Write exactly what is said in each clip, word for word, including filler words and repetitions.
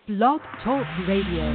Blog Talk Radio.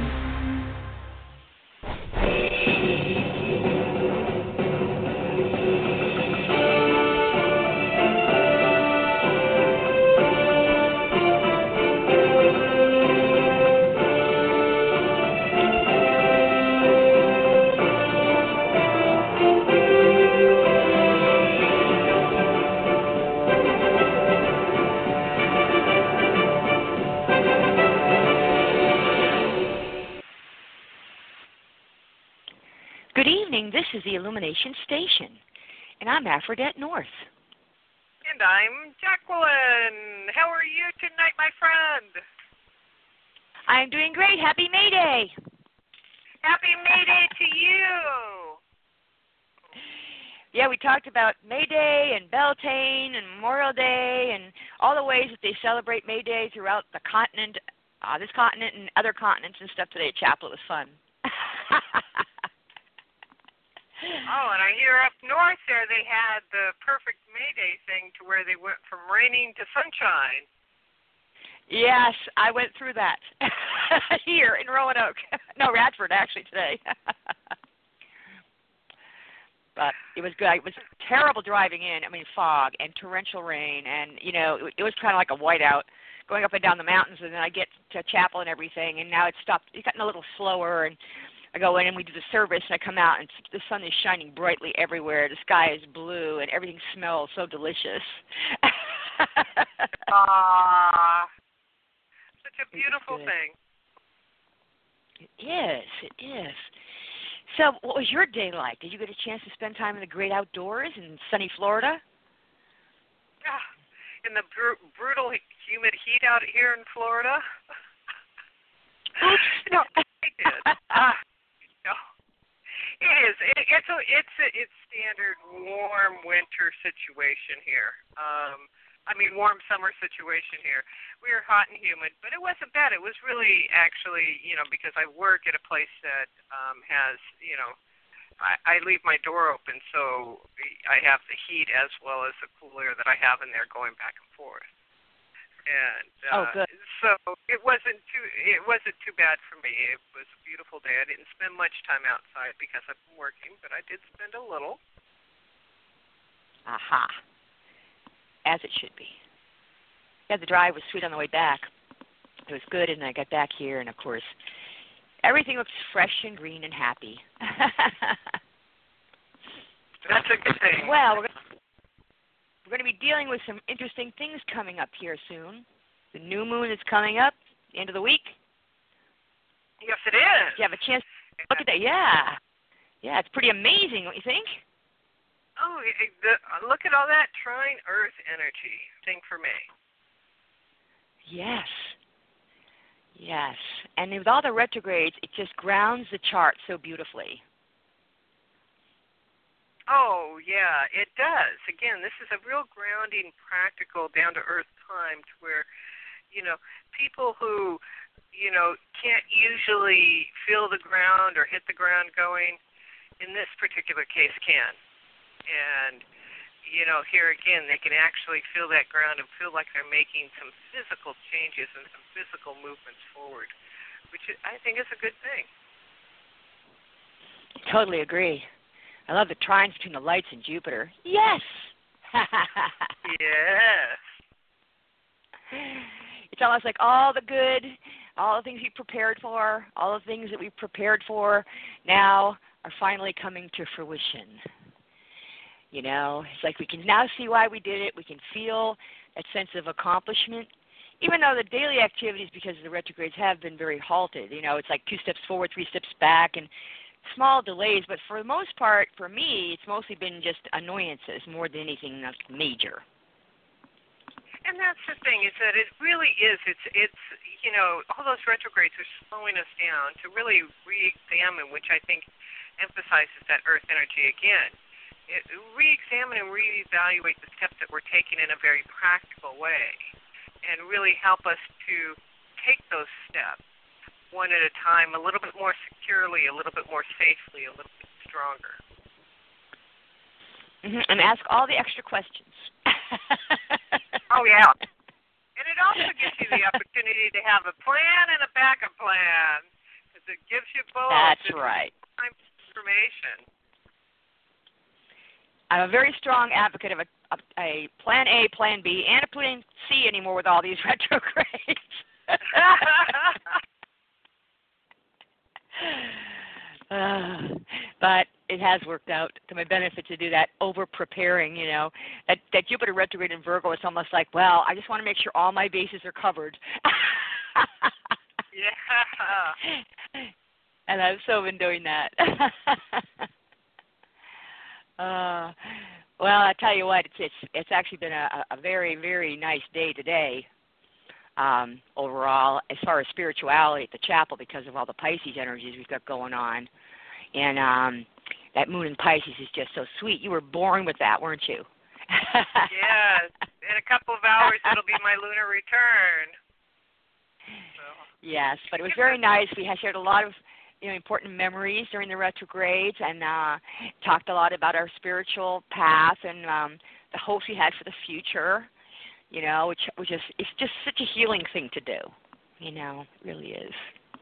Good evening, this is the Illumination Station, and I'm Aphrodite North. And I'm Jacqueline. How are you tonight, my friend? I'm doing great. Happy May Day. Happy May Day to you. Yeah, we talked about May Day and Beltane and Memorial Day and all the ways that they celebrate May Day throughout the continent, uh, this continent and other continents and stuff today at Chapel. It was fun. Oh, and I hear up north there they had the perfect May Day thing to where they went from raining to sunshine. Yes, I went through that here in Roanoke. No, Radford, actually, today. But it was good. It was terrible driving in. I mean, fog and torrential rain, and, you know, it, it was kind of like a whiteout going up and down the mountains, and then I get to Chapel and everything, and now it's stopped. It's gotten a little slower, and I go in and we do the service, and I come out, and the sun is shining brightly everywhere. The sky is blue, and everything smells so delicious. Ah, such a beautiful thing. It is. It is. So what was your day like? Did you get a chance to spend time in the great outdoors in sunny Florida? Ah, in the br- brutal, humid heat out here in Florida? No, I did. Ah. No, it is. It, it's a, it's a, it's standard warm winter situation here. Um, I mean warm summer situation here. We were hot and humid, but it wasn't bad. It was really actually, you know, because I work at a place that um, has, you know, I, I leave my door open, so I have the heat as well as the cooler that I have in there going back and forth. And uh, oh, good. So it wasn't too it wasn't too bad for me. It was a beautiful day. I didn't spend much time outside because I've been working, but I did spend a little. Aha. As it should be. Yeah, the drive was sweet on the way back. It was good, and I got back here, and of course, everything looks fresh and green and happy. That's a good thing. Well, we're gonna, we're going to be dealing with some interesting things coming up here soon. The new moon is coming up, the end of the week. Yes, it is. Did you have a chance to look at that? Yeah. Yeah, it's pretty amazing, don't you think? Oh, the, look at all that trine Earth energy thing for me. Yes. Yes. And with all the retrogrades, it just grounds the chart so beautifully. Oh, yeah, it does. Again, this is a real grounding, practical, down-to-earth time to where, you know, people who, you know, can't usually feel the ground or hit the ground going, in this particular case can. And, you know, here again, they can actually feel that ground and feel like they're making some physical changes and some physical movements forward, which I think is a good thing. Totally agree. I love the trines between the lights and Jupiter. Yes! Yes. It's almost like all the good, all the things we prepared for, all the things that we prepared for now are finally coming to fruition. You know, it's like we can now see why we did it. We can feel that sense of accomplishment, even though the daily activities, because of the retrogrades, have been very halted. You know, it's like two steps forward, three steps back, and small delays. But for the most part, for me, it's mostly been just annoyances more than anything like major. And that's the thing, is that it really is. It's, it's you know, all those retrogrades are slowing us down to really re-examine, which I think emphasizes that Earth energy again. It, re-examine and re-evaluate the steps that we're taking in a very practical way and really help us to take those steps one at a time, a little bit more securely, a little bit more safely, a little bit stronger. Mm-hmm. And ask all the extra questions. Oh, yeah. And it also gives you the opportunity to have a plan and a backup plan, because it gives you both. That's it's right. Information. I'm a very strong advocate of a, a, a plan A, plan B, and a plan C anymore with all these retrogrades. uh, but it has worked out to my benefit to do that over-preparing, you know. That, that Jupiter retrograde in Virgo, it's almost like, well, I just want to make sure all my bases are covered. Yeah. And I've so been doing that. uh, well, I tell you what, it's it's it's actually been a, a very, very nice day today. Um, overall, as far as spirituality at the chapel, because of all the Pisces energies we've got going on, and um, that moon in Pisces is just so sweet. You were born with that, weren't you? Yes. In a couple of hours, it'll be my lunar return. So. Yes, but it was very nice. We had shared a lot of, you know, important memories during the retrogrades, and uh, talked a lot about our spiritual path and um, the hopes we had for the future. You know, which which is it's just such a healing thing to do. You know, it really is.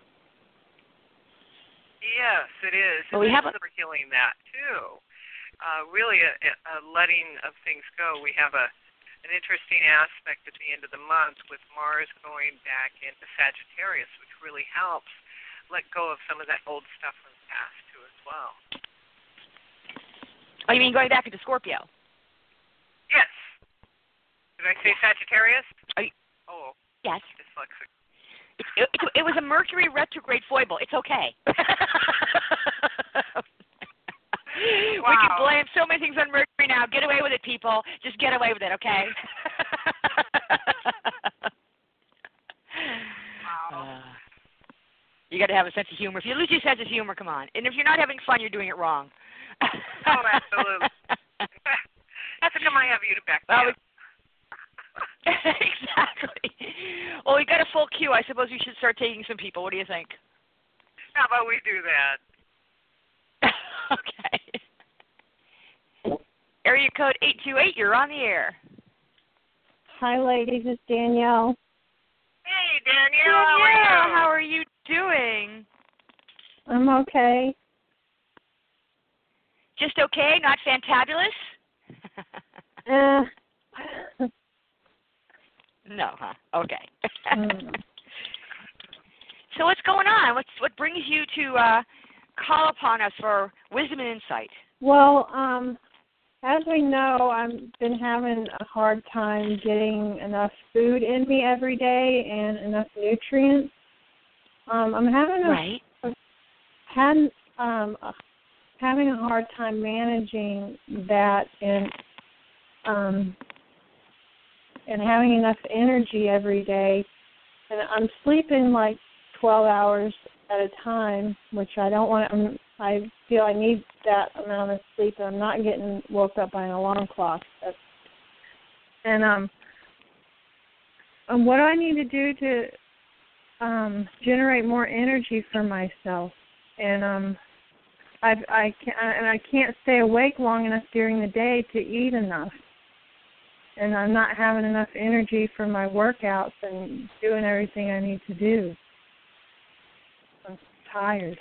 Yes, it is. Well, we have a, for healing that too. Uh, really, a, a letting of things go. We have a an interesting aspect at the end of the month with Mars going back into Sagittarius, which really helps let go of some of that old stuff from the past too, as well. Oh, you mean going back into Scorpio? Yes. Did I say Sagittarius? Are you, oh. Yes. Dyslexic. It, it, it was a Mercury retrograde foible. It's okay. Wow. We can blame so many things on Mercury now. Get away with it, people. Just get away with it, okay? Wow. Uh, you got to have a sense of humor. If you lose your sense of humor, come on. And if you're not having fun, you're doing it wrong. Oh, absolutely. That's how come I have you to back me well, up. Exactly. Well, we got a full queue. I suppose we should start taking some people. What do you think? How about we do that? Okay. Area code eight two eight, you're on the air. Hi, ladies. It's Danielle. Hey, Danielle. Danielle, How how are are you doing? I'm okay. Just okay? Not fantabulous? Uh, No, huh? Okay. mm. So what's going on? What's what brings you to uh, call upon us for wisdom and insight? Well, um, as we know, I've been having a hard time getting enough food in me every day and enough nutrients. Um, I'm having a, Right. a had um, a, having a hard time managing that and um. and having enough energy every day. And I'm sleeping like twelve hours at a time, which I don't want to, I feel I need that amount of sleep, and I'm not getting woke up by an alarm clock. That's, and um, and what do I need to do to um, generate more energy for myself? And um, I I can't, and I can't stay awake long enough during the day to eat enough. And I'm not having enough energy for my workouts and doing everything I need to do. I'm tired.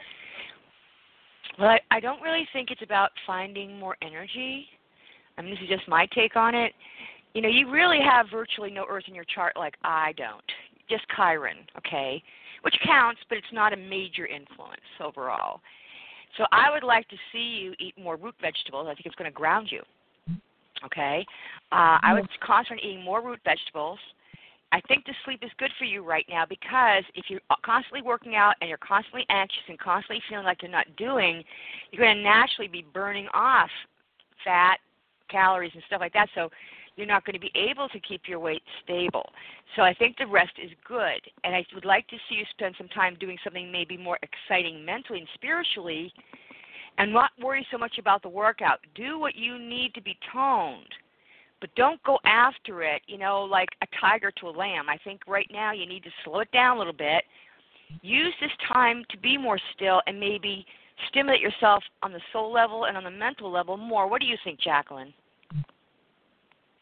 Well, I, I don't really think it's about finding more energy. I mean, this is just my take on it. You know, you really have virtually no Earth in your chart like I don't. Just Chiron, okay? Which counts, but it's not a major influence overall. So I would like to see you eat more root vegetables. I think it's going to ground you. Okay, uh, I would concentrate on eating more root vegetables. I think the sleep is good for you right now because if you're constantly working out and you're constantly anxious and constantly feeling like you're not doing, you're going to naturally be burning off fat, calories, and stuff like that. So you're not going to be able to keep your weight stable. So I think the rest is good. And I would like to see you spend some time doing something maybe more exciting mentally and spiritually, and not worry so much about the workout. Do what you need to be toned, but don't go after it, you know, like a tiger to a lamb. I think right now you need to slow it down a little bit. Use this time to be more still and maybe stimulate yourself on the soul level and on the mental level more. What do you think, Jacqueline?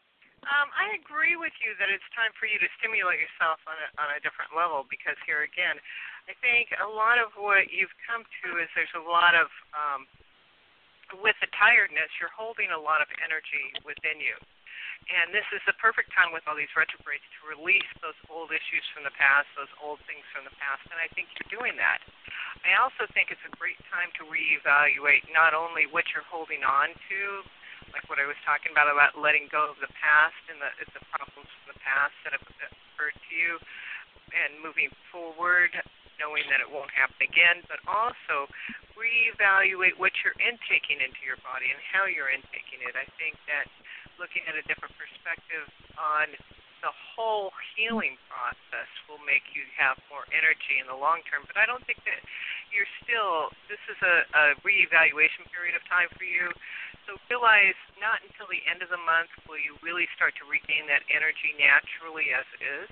Um, I agree with you that it's time for you to stimulate yourself on a, on a different level, because here again, I think a lot of what you've come to is there's a lot of, um, with the tiredness, you're holding a lot of energy within you. And this is the perfect time with all these retrogrades to release those old issues from the past, those old things from the past, and I think you're doing that. I also think it's a great time to reevaluate not only what you're holding on to, like what I was talking about, about letting go of the past and the, the problems from the past that have occurred to you, and moving forward, knowing that it won't happen again, but also reevaluate what you're intaking into your body and how you're intaking it. I think that looking at a different perspective on the whole healing process will make you have more energy in the long term, but I don't think that you're still, this is a, a reevaluation period of time for you. So realize not until the end of the month will you really start to regain that energy naturally as it is.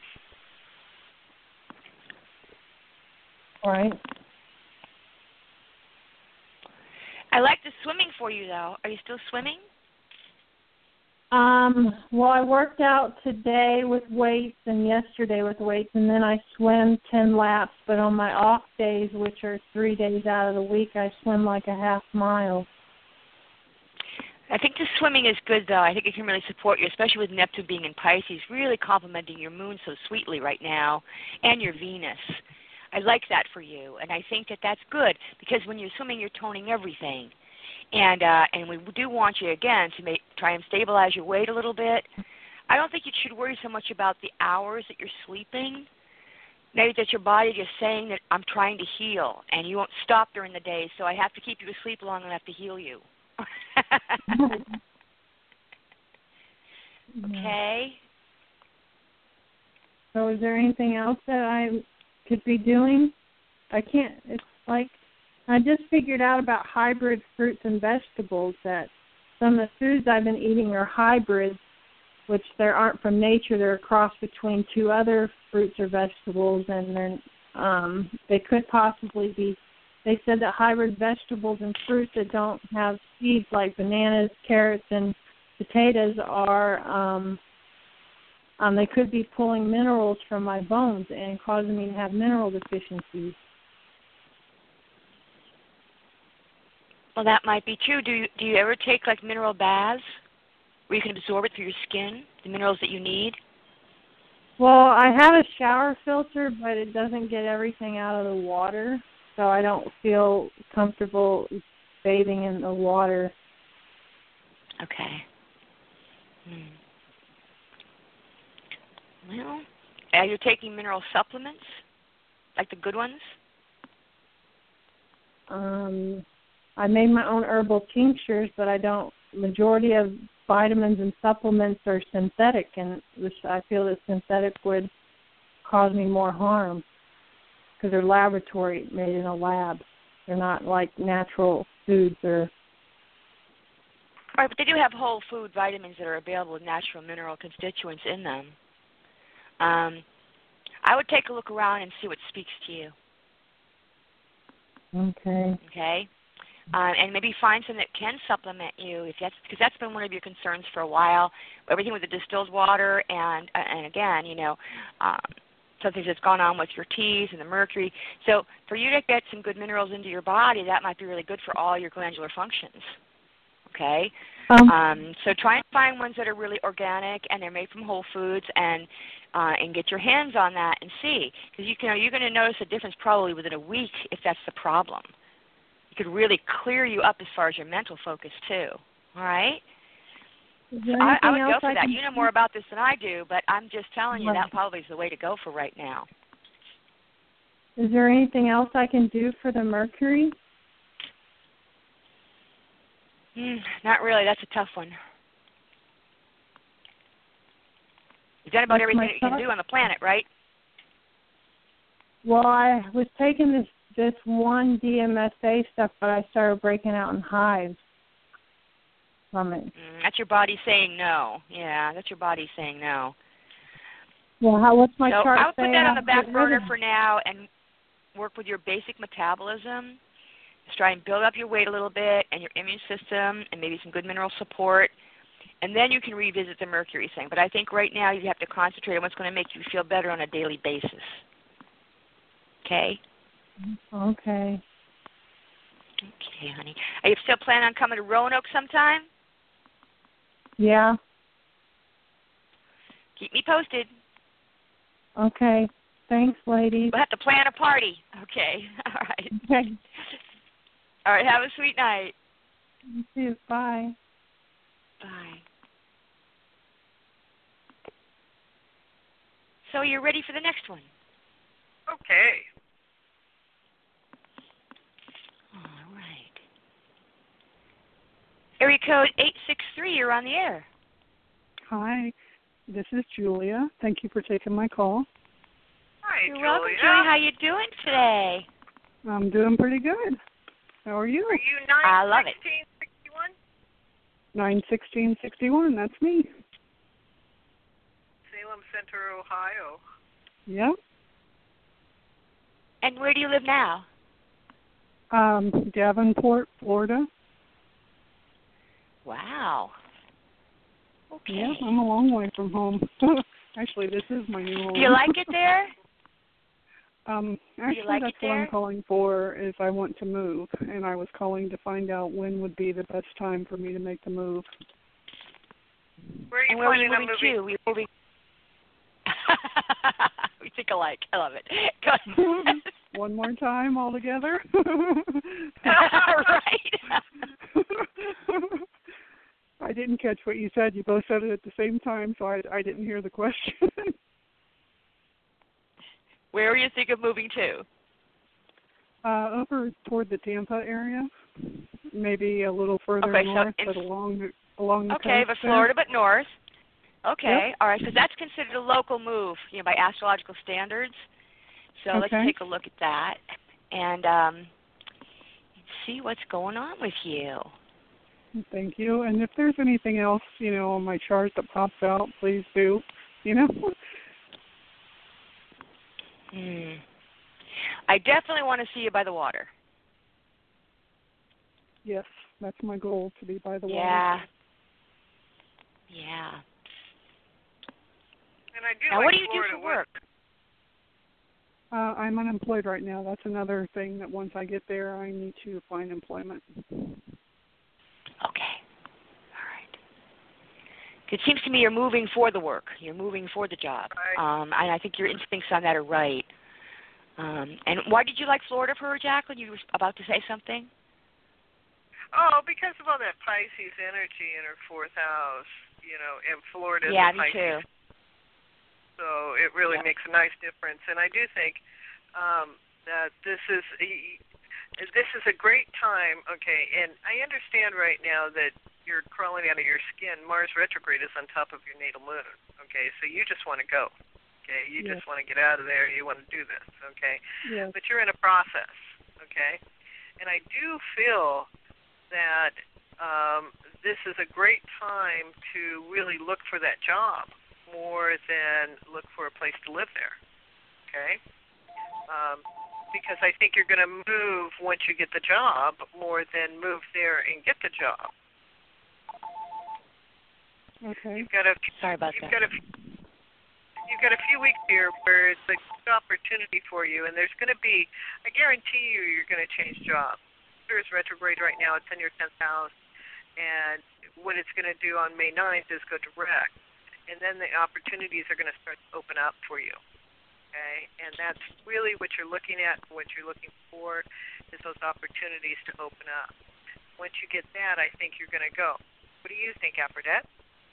All right. I like the swimming for you, though. Are you still swimming? Um, well, I worked out today with weights and yesterday with weights, and then I swim ten laps. But on my off days, which are three days out of the week, I swim like a half mile. I think the swimming is good, though. I think it can really support you, especially with Neptune being in Pisces, really complementing your moon so sweetly right now, and your Venus. I like that for you, and I think that that's good, because when you're swimming, you're toning everything. And uh, and we do want you, again, to make, try and stabilize your weight a little bit. I don't think you should worry so much about the hours that you're sleeping. Maybe that your body is saying that I'm trying to heal, and you won't stop during the day, so I have to keep you asleep long enough to heal you. Okay. So is there anything else that I could be doing? I can't, it's like, I just figured out about hybrid fruits and vegetables, that some of the foods I've been eating are hybrids, which they aren't from nature. They're a cross between two other fruits or vegetables, and then um, they could possibly be. They said that hybrid vegetables and fruits that don't have seeds, like bananas, carrots, and potatoes, are um, um, they could be pulling minerals from my bones and causing me to have mineral deficiencies. Well, that might be true. Do you, do you ever take, like, mineral baths where you can absorb it through your skin, the minerals that you need? Well, I have a shower filter, but it doesn't get everything out of the water, so I don't feel comfortable bathing in the water. Okay. Hmm. Well, are you taking mineral supplements, like the good ones? Um, I made my own herbal tinctures, but I don't. Majority of vitamins and supplements are synthetic, and which I feel that synthetic would cause me more harm because they're laboratory made in a lab. They're not like natural foods or. Right, but they do have whole food vitamins that are available with natural mineral constituents in them. Um, I would take a look around and see what speaks to you. Okay. Okay. Um, and maybe find some that can supplement you, if that's because that's been one of your concerns for a while. Everything with the distilled water, and uh, and again, you know, um, something that's gone on with your teas and the mercury. So for you to get some good minerals into your body, that might be really good for all your glandular functions. Okay. Um, Um, so try and find ones that are really organic and they're made from whole foods, and uh, and get your hands on that and see, because you can you're going to notice a difference probably within a week if that's the problem. Could really clear you up as far as your mental focus too. All right. Is So there I, I anything would go else for I that. can You know more about this than I do, but I'm just telling you Right. that probably is the way to go for right now. Is there anything else I can do for the mercury? Mm, not really. That's a tough one. You've done about That's everything my that you can thought. do on the planet, right? Well, I was taking this this one D M S A stuff, but I started breaking out in hives from it. Mm, that's your body saying no. Yeah, that's your body saying no. Well, how what's my so chart I would put saying? that on I'll the back get rid burner of it? for now and work with your basic metabolism. Just try and build up your weight a little bit and your immune system and maybe some good mineral support. And then you can revisit the Mercury thing. But I think right now you have to concentrate on what's going to make you feel better on a daily basis. Okay? Okay. Okay, honey. Are you still planning on coming to Roanoke sometime? Yeah. Keep me posted. Okay. Thanks, ladies. We'll have to plan a party. Okay. All right. Okay. All right. Have a sweet night. You too. Bye. Bye. So you're ready for the next one? Okay. All right. Area code eight six three, you're on the air. Hi, this is Julia. Thank you for taking my call. Hi, You're Julia. welcome, Julia. How you doing today? I'm doing pretty good. How are you? Are you I nine love it. sixteen sixty-one? nine sixteen sixty-one, that's me. Salem Center, Ohio. Yeah. And where do you live now? Um, Davenport, Florida. Wow. Okay. Yeah, I'm a long way from home. Actually, this is my new home. Do you like it there? um, actually, like that's it what I'm there? calling for. Is I want to move, and I was calling to find out when would be the best time for me to make the move. Where are you And where are you planning on moving moving? to? We're moving. We think alike. I love it. Go ahead. One more time all together. Right. I didn't catch what you said. You both said it at the same time, so I, I didn't hear the question. Where are you think of moving to? uh, over toward the Tampa area, maybe a little further Okay, so north, in- but along the along the Okay, coast but there. Florida, but north. Okay, Yep. all right, because that's considered a local move, you know, by astrological standards. So let's Okay. take a look at that and um, see what's going on with you. Thank you. And if there's anything else, you know, on my chart that pops out, please do. You know. Hmm. I definitely want to see you by the water. Yes, that's my goal, to be by the water. Yeah. Yeah. And I do Now, like what do you Florida do for work? Uh, I'm unemployed right now. That's another thing that once I get there, I need to find employment. Okay. All right. It seems to me you're moving for the work. You're moving for the job. Right. Um, and I think your instincts on that are right. Um, and why did you like Florida for her, Jacqueline? You were about to say something? Oh, because of all that Pisces energy in her fourth house, you know, and Florida. Yeah, the me Pisces. too. So it really Yep. makes a nice difference. And I do think um, that this is a, this is a great time. Okay, and I understand right now that you're crawling out of your skin. Mars retrograde is on top of your natal moon. Okay, so you just want to go. Okay, you Yes. just want to get out of there. You want to do this. Okay, Yes. but you're in a process. Okay, and I do feel that um, this is a great time to really look for that job more than look for a place to live there, okay? Um, because I think you're going to move once you get the job more than move there and get the job. Okay. You've got a, Sorry about you've that. got a, you've got a few weeks here where it's a good opportunity for you, and there's going to be, I guarantee you, you're going to change jobs. There's retrograde right now. It's in your tenth house, and what it's going to do on May ninth is go direct. And then the opportunities are going to start to open up for you, okay? And that's really what you're looking at, what you're looking for is those opportunities to open up. Once you get that, I think you're going to go. What do you think, Aphrodite?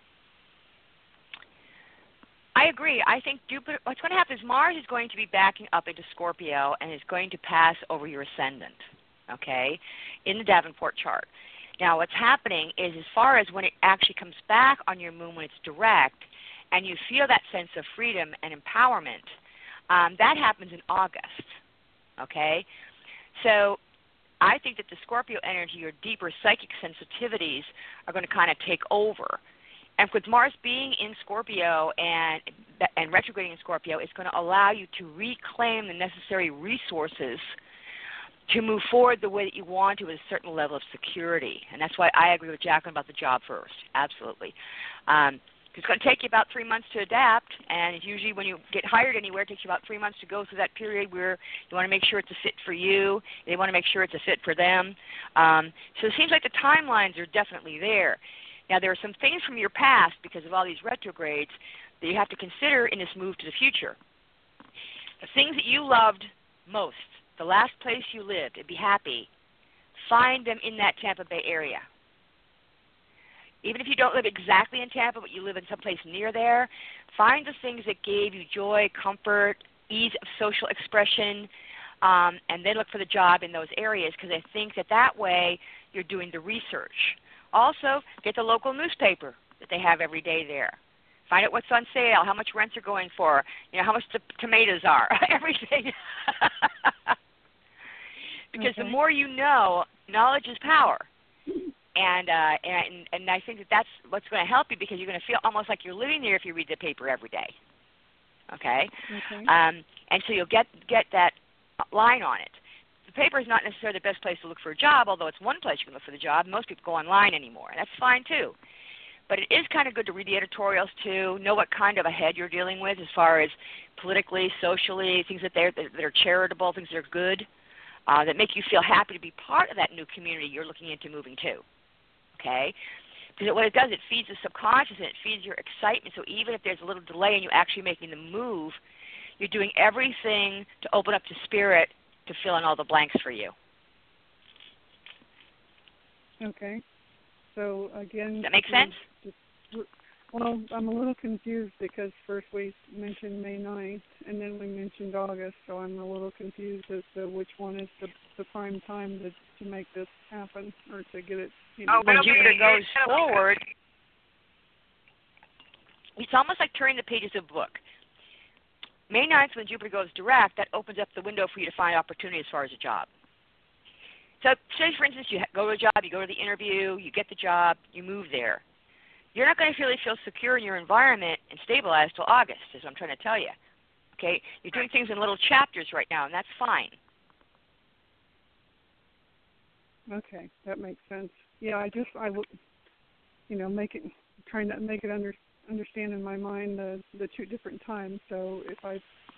I agree. I think Jupiter, what's going to happen is Mars is going to be backing up into Scorpio and is going to pass over your ascendant, okay, in the Davenport chart. Now, what's happening is as far as when it actually comes back on your moon when it's direct and you feel that sense of freedom and empowerment, um, that happens in August, okay? So I think that the Scorpio energy, your deeper psychic sensitivities, are going to kind of take over. And with Mars being in Scorpio and and retrograding in Scorpio, it's going to allow you to reclaim the necessary resources to move forward the way that you want to with a certain level of security. And that's why I agree with Jacqueline about the job first. Absolutely. Um, it's going to take you about three months to adapt, and it's usually when you get hired anywhere, it takes you about three months to go through that period where you want to make sure it's a fit for you. They want to make sure it's a fit for them. Um, so it seems like the timelines are definitely there. Now, there are some things from your past, because of all these retrogrades, that you have to consider in this move to the future. The things that you loved most, the last place you lived, and be happy, find them in that Tampa Bay area. Even if you don't live exactly in Tampa, but you live in someplace near there, find the things that gave you joy, comfort, ease of social expression, um, and then look for the job in those areas, because I think that that way you're doing the research. Also, get the local newspaper that they have every day there. Find out what's on sale, how much rents are going for, you know, how much the tomatoes are, everything. Because okay. the more you know, knowledge is power. And, uh, and and I think that that's what's going to help you, because you're going to feel almost like you're living there if you read the paper every day. Okay? Okay. Um, and so you'll get get that line on it. The paper is not necessarily the best place to look for a job, although it's one place you can look for the job. Most people go online anymore, and that's fine too. But it is kind of good to read the editorials too, know what kind of a head you're dealing with as far as politically, socially, things that, they're, that are charitable, things that are good, uh, that make you feel happy to be part of that new community you're looking into moving to. Okay? Because what it does, it feeds the subconscious and it feeds your excitement. So even if there's a little delay in you actually making the move, you're doing everything to open up to spirit to fill in all the blanks for you. Okay. So again, does that make sense? Just, well, I'm a little confused because first we mentioned May ninth and then we mentioned August, so I'm a little confused as to which one is the, the prime time to, to make this happen or to get it. You know, oh, when Jupiter be, goes forward, it's almost like turning the pages of a book. May ninth, when Jupiter goes direct, that opens up the window for you to find opportunity as far as a job. So say, for instance, you go to a job, you go to the interview, you get the job, you move there. You're not going to really feel secure in your environment and stabilized till August, is what I'm trying to tell you. Okay? You're doing things in little chapters right now, and that's fine. Okay, that makes sense. Yeah, I just, I will, you know, make it, trying to make it under, understand in my mind the, the two different times. So if I,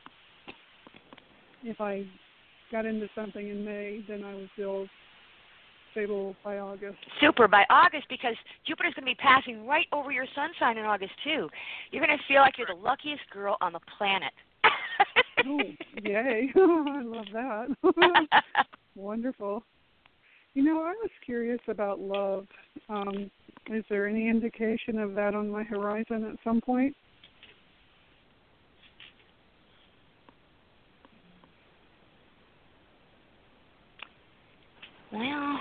if I got into something in May, then I would feel stable by August. Super, by August, because Jupiter's going to be passing right over your sun sign in August, too. You're going to feel like you're the luckiest girl on the planet. Oh, yay. I love that. Wonderful. You know, I was curious about love. Um, is there any indication of that on my horizon at some point? Well,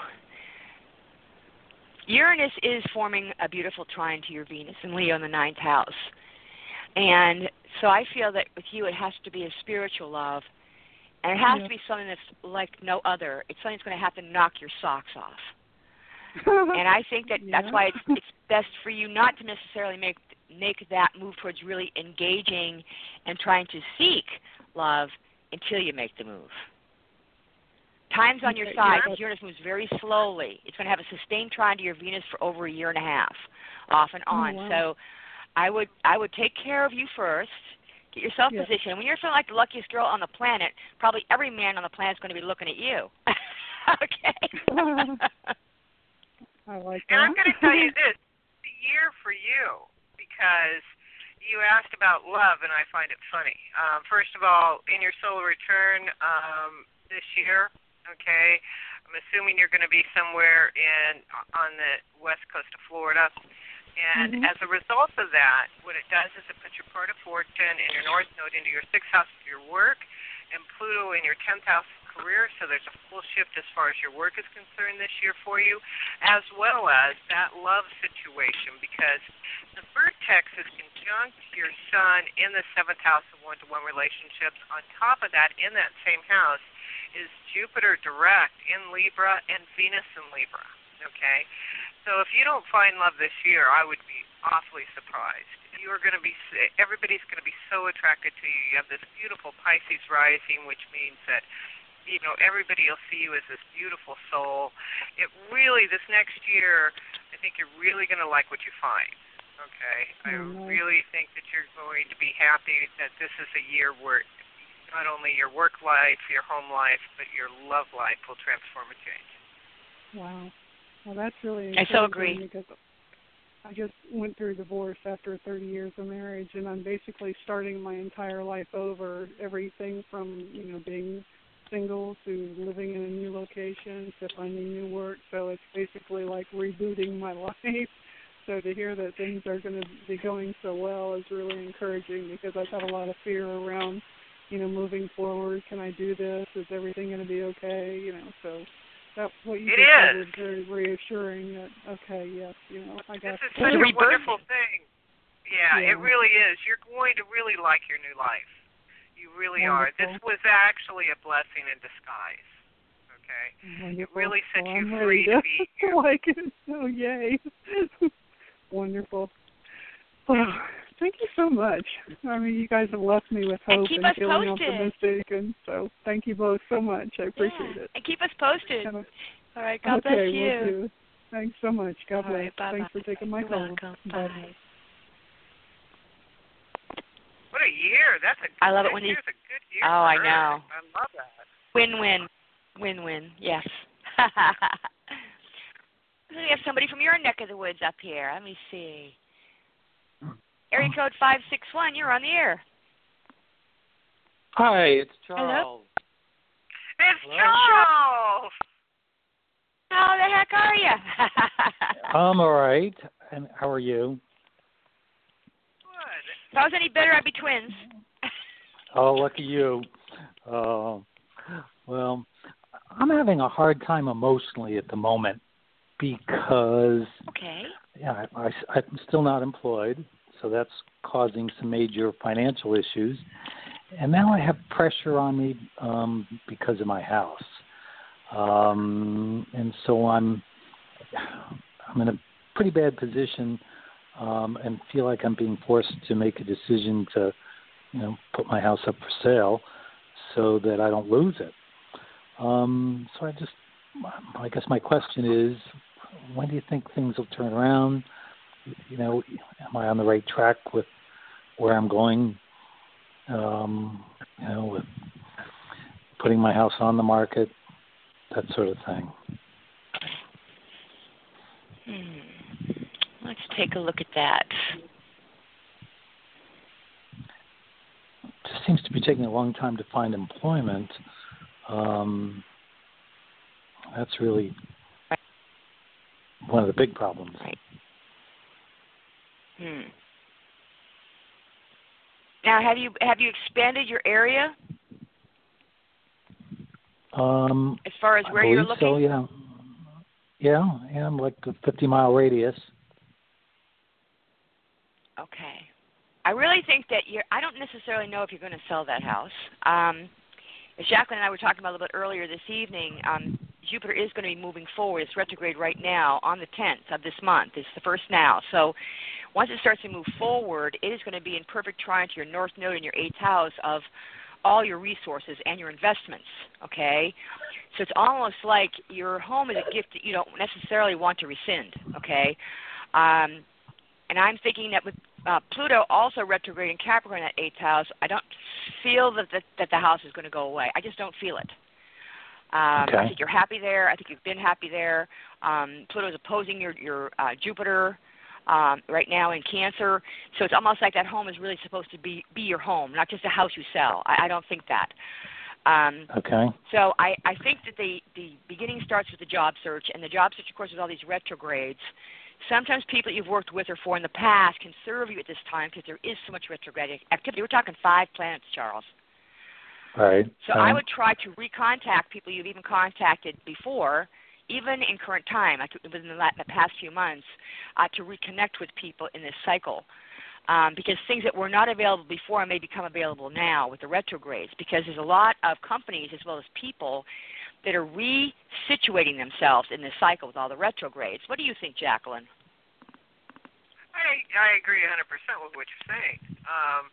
Uranus is forming a beautiful trine to your Venus in Leo in the ninth house. And so I feel that with you it has to be a spiritual love. And it has yeah. to be something that's like no other. It's something that's going to have to knock your socks off. And I think that yeah. that's why it's, it's best for you not to necessarily make make that move towards really engaging and trying to seek love until you make the move. Time's on your side because Uranus moves very slowly. It's going to have a sustained trine to your Venus for over a year and a half, off and on. Oh, wow. So I would I would take care of you first. Get yourself yeah. positioned. When you're feeling like the luckiest girl on the planet, probably every man on the planet is going to be looking at you. Okay? I like that. And I'm going to tell you this, it's a year for you because you asked about love, and I find it funny. Um, first of all, in your solar return um, this year, okay, I'm assuming you're going to be somewhere in on the west coast of Florida. And mm-hmm. as a result of that, what it does is it puts your part of fortune and your north node into your sixth house of your work and Pluto in your tenth house of career. So there's a full shift as far as your work is concerned this year for you, as well as that love situation, because the vertex is conjunct your sun in the seventh house of one-to-one relationships. On top of that, in that same house, is Jupiter direct in Libra and Venus in Libra, okay? So if you don't find love this year, I would be awfully surprised. You are going to be, everybody's going to be so attracted to you. You have this beautiful Pisces rising, which means that you know, everybody will see you as this beautiful soul. It really, this next year, I think you're really going to like what you find. Okay, I Mm-hmm. really think that you're going to be happy that this is a year where not only your work life, your home life, but your love life will transform and change. Wow. Well, that's really I so encouraging agree. because I just went through divorce after thirty years of marriage, and I'm basically starting my entire life over. Everything from, you know, being single to living in a new location to finding new work. So it's basically like rebooting my life. So to hear that things are going to be going so well is really encouraging because I've had a lot of fear around, you know, moving forward. Can I do this? Is everything going to be okay? You know, so that what you It just said is. was very reassuring. That okay, yes, you know, I got. This is It's such a a rebirth. wonderful thing. Yeah, Yeah. it really is. You're going to really like your new life. You really are. This Wonderful. was actually a blessing in disguise. Okay? Wonderful. It really set well, you I'm free ready to be to you. like it. Oh, yay. Wonderful. Well, thank you so much. I mean, you guys have left me with And hope keep and us feeling posted. optimistic, and so thank you both so much. I appreciate Yeah. it. And keep us posted. Have a- All right. God okay, bless you. will do. Thanks so much. God All bless. right, bye-bye. Thanks for taking my You're call. welcome. Bye. Bye. What a year. That's a I love it this when you- year's a good year Oh, for I her. know. I love that. Win-win. Win-win. Yes. We have somebody from your neck of the woods up here. Let me see. Area code five six one. You're on the air. Hi, it's Hello? Charles. It's Hello? Charles. How the heck are you? I'm all right. And how are you? Good. If I was any better, I'd be twins. Oh, lucky you. Uh, well, I'm having a hard time emotionally at the moment because Okay. yeah, I, I, I'm still not employed, so that's causing some major financial issues. And now I have pressure on me um, because of my house. Um, and so I'm I'm in a pretty bad position um, and feel like I'm being forced to make a decision to, you know, put my house up for sale so that I don't lose it. Um, so I just, I guess my question is, when do you think things will turn around? You know, am I on the right track with where I'm going? Um, you know, with putting my house on the market, that sort of thing. Hmm. Let's take a look at that. It just seems to be taking a long time to find employment. Um, that's really one of the big problems. Right. Hmm. Now, have you have you expanded your area Um, as far as I where you're believe looking? so, yeah. Yeah, yeah, I'm like a fifty-mile radius. Okay. I really think that you're, I don't necessarily know if you're going to sell that house. Um, as Jacqueline and I were talking about a little bit earlier this evening, um, Jupiter is going to be moving forward. It's retrograde right now on the tenth of this month. It's the first now. So once it starts to move forward, it is going to be in perfect trine to your north node in your eighth house of all your resources and your investments, okay? So it's almost like your home is a gift that you don't necessarily want to rescind, okay? Um, and I'm thinking that with uh, Pluto also retrograde in Capricorn in that eighth house, I don't feel that the, that the house is going to go away. I just don't feel it. Um, Okay. I think you're happy there. I think you've been happy there. Um, Pluto is opposing your, your uh, Jupiter um, right now in Cancer. So it's almost like that home is really supposed to be, be your home, not just a house you sell. I, I don't think that. Um, Okay. so I, I think that the, the beginning starts with the job search, and the job search, of course, with all these retrogrades. Sometimes people you've worked with or for in the past can serve you at this time because there is so much retrograde activity. We're talking five planets, Charles. Right. So right. I would try to recontact people you've even contacted before, even in current time, like within the, the past few months, uh, to reconnect with people in this cycle. Um, because things that were not available before may become available now with the retrogrades, because there's a lot of companies as well as people that are resituating themselves in this cycle with all the retrogrades. What do you think, Jacqueline? I I agree one hundred percent with what you're saying. Um,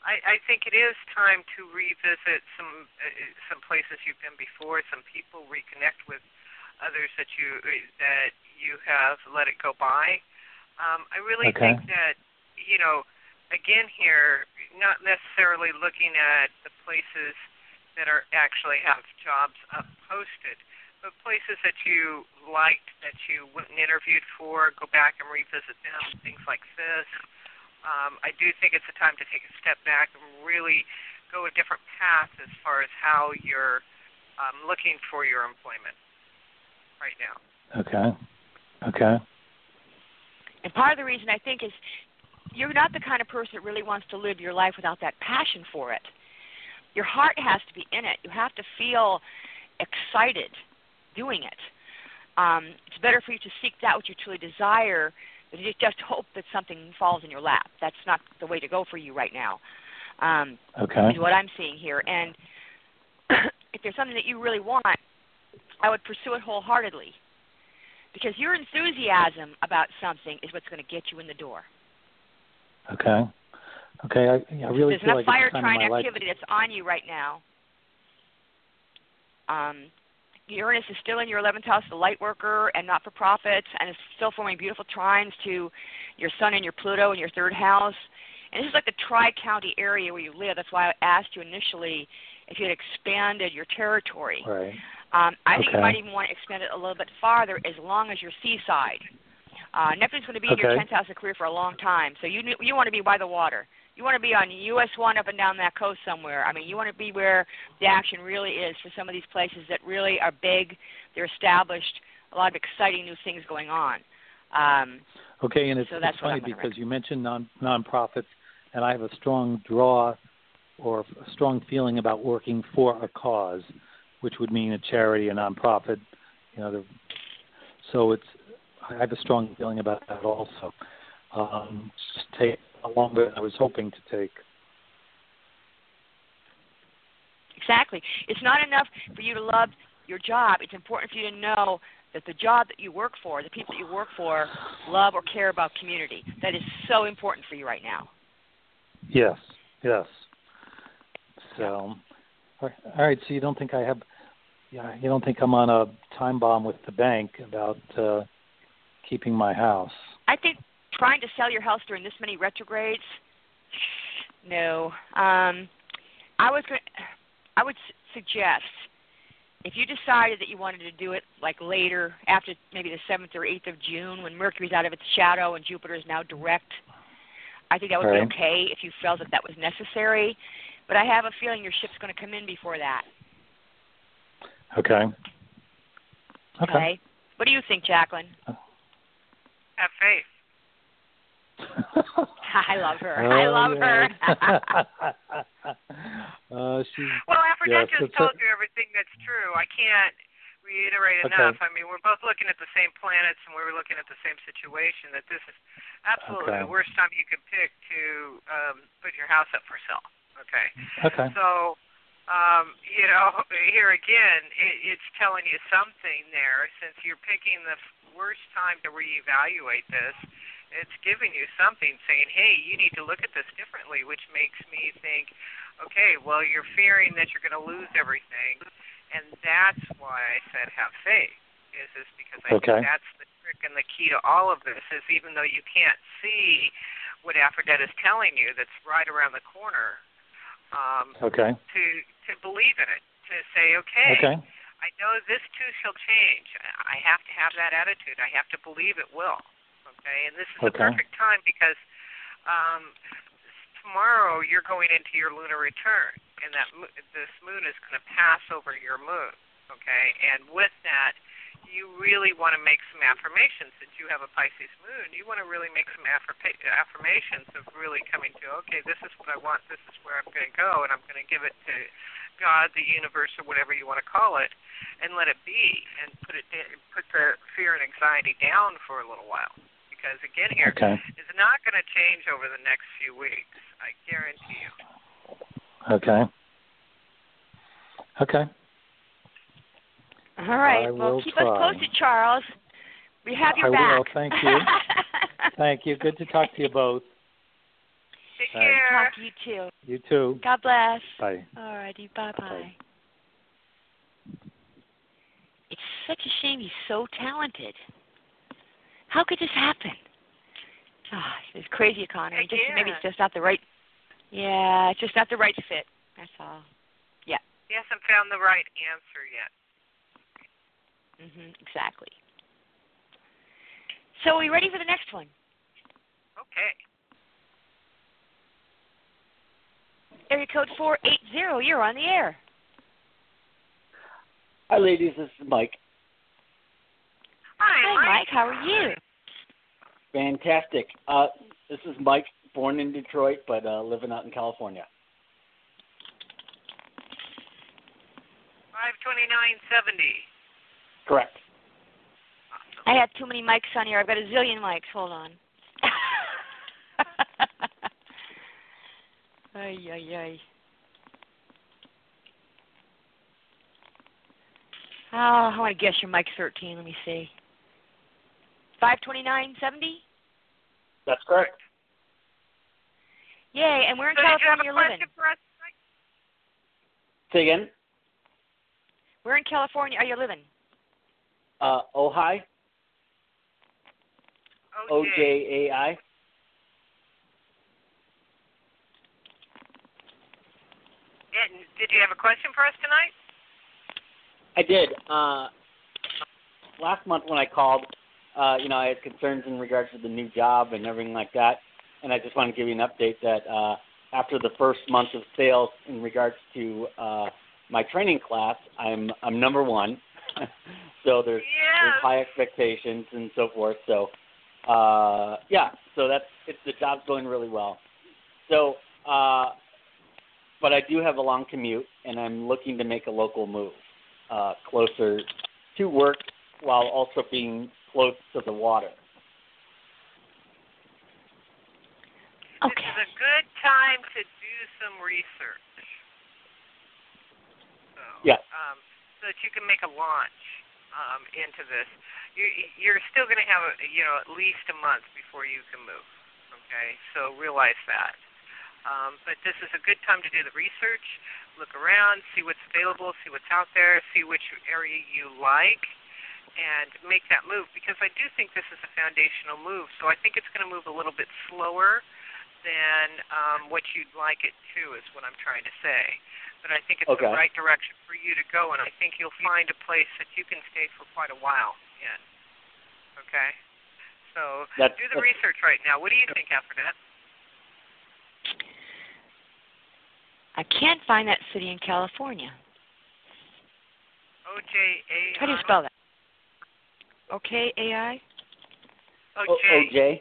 I, I think it is time to revisit some uh, some places you've been before, some people, reconnect with others that you that you have let it go by. Um, I really okay. think that, you know, again here, not necessarily looking at the places that are actually have jobs up posted, but places that you liked, that you went and interviewed for, go back and revisit them, things like this. Um, I do think it's a time to take a step back and really go a different path as far as how you're um, looking for your employment right now. Okay. Okay. And part of the reason I think is you're not the kind of person that really wants to live your life without that passion for it. Your heart has to be in it. You have to feel excited doing it. Um, it's better for you to seek that which you truly desire than to just hope that something falls in your lap. That's not the way to go for you right now. Um, okay. Is what I'm seeing here. And if there's something that you really want, I would pursue it wholeheartedly. Because your enthusiasm about something is what's going to get you in the door. Okay. Okay. I, I really There's feel enough like fire it's time in trying my activity life. that's on you right now. Um, Uranus is still in your eleventh house, the light worker and not-for-profits, and it's still forming beautiful trines to your Sun and your Pluto in your third house. And this is like the tri-county area where you live. That's why I asked you initially if you had expanded your territory. Right. Um, I think okay. you might even want to expand it a little bit farther as long as you're seaside. Uh, Neptune's going to be okay. in your tenth house of career for a long time, so you you want to be by the water. You want to be on U S one up and down that coast somewhere. I mean, you want to be where the action really is for some of these places that really are big, they're established, a lot of exciting new things going on. Um, okay, and it's, so that's it's funny because recommend. You mentioned non nonprofits, and I have a strong draw or a strong feeling about working for a cause, which would mean a charity, a nonprofit. You know, the, so it's I have a strong feeling about that also. Um, just take longer than I was hoping to take. Exactly. It's not enough for you to love your job. It's important for you to know that the job that you work for, the people that you work for, love or care about community. That is so important for you right now. Yes, yes. So, all right. So you don't think I have? Yeah, you don't think I'm on a time bomb with the bank about uh, keeping my house? I think trying to sell your house during this many retrogrades, no. Um, I was going. I would s- suggest if you decided that you wanted to do it like later, after maybe the seventh or eighth of June, when Mercury's out of its shadow and Jupiter is now direct, I think that would right. be okay if you felt that that was necessary. But I have a feeling your ship's going to come in before that. Okay. Okay. Okay. What do you think, Jacqueline? Have faith. I love her. Oh, I love yeah. her. uh, she, well, Aphrodite yes, just told you everything that's true. I can't reiterate okay. enough. I mean, we're both looking at the same planets and we're looking at the same situation, that this is absolutely okay. the worst time you could pick to um, put your house up for sale. Okay? Okay. So, um, you know, here again, it, it's telling you something there. Since you're picking the worst time to reevaluate this, it's giving you something saying, hey, you need to look at this differently, which makes me think, okay, well, you're fearing that you're going to lose everything, and that's why I said have faith, is this because I okay. think that's the trick and the key to all of this, is even though you can't see what Aphrodite is telling you that's right around the corner, um, okay. to, to believe in it, to say, okay, okay. I know this too shall change. I have to have that attitude. I have to believe it will. Okay, and this is okay. the perfect time because um, tomorrow you're going into your lunar return, and that mo- this moon is going to pass over your moon. Okay, and with that, you really want to make some affirmations. Since you have a Pisces moon, you want to really make some affirma- affirmations of really coming to, okay, this is what I want. This is where I'm going to go, and I'm going to give it to God, the universe, or whatever you want to call it, and let it be, and put it put the fear and anxiety down for a little while. Because, again, here, okay. it's not going to change over the next few weeks. I guarantee you. Okay. Okay. All right. I well, keep try. us posted, Charles. We have your I back. will. Thank you. Thank you. Good to talk to you both. Take Thanks. care. Talk to you, too. You too. God bless. Bye. All righty. Bye-bye. Bye. It's such a shame he's so talented. How could this happen? Ah, this crazy economy. Just maybe it's just not the right. Yeah, it's just not the right fit. That's all. Yeah. He hasn't found the right answer yet. Mhm. Exactly. So, are we ready for the next one? Okay. Area code four eight zero. You're on the air. Hi, ladies. This is Mike. Hi, Hi, Mike. Mike. How are you? Fantastic. Uh, this is Mike, born in Detroit, but uh, living out in California. five twenty-nine seventy. Correct. I have too many mics on here. I've got a zillion mics. Hold on. Ay, ay, ay. Oh, I want to guess your mic's thirteen. Let me see. five twenty-nine seventy? That's correct. Yay, and where in So California you you're have a living? question for us tonight? Say again. Where in California are you living? Uh, Ojai. O J A I. And did you have a question for us tonight? I did. Uh, last month when I called, uh, you know, I had concerns in regards to the new job and everything like that, and I just want to give you an update that uh, after the first month of sales in regards to uh, my training class, I'm I'm number one. so there's, Yes. there's high expectations and so forth. So uh, yeah, so that's it's the job's going really well. So, uh, but I do have a long commute, and I'm looking to make a local move uh, closer to work while also being close to the water. Okay. This is a good time to do some research. So, Yeah. Um, so that you can make a launch um, into this. You're, you're still going to have, a, you know, at least a month before you can move. Okay, so realize that. Um, but this is a good time to do the research, look around, see what's available, see what's out there, see which area you like, and make that move. Because I do think this is a foundational move. So I think it's going to move a little bit slower than um, what you'd like it to, is what I'm trying to say. But I think it's Okay. the right direction for you to go, and I think you'll find a place that you can stay for quite a while in. Okay? So That's, do the that's, research right now. What do you think, Afternet? I can't find that city in California. O J A I. How do you spell that? Okay, A I? O O J. J.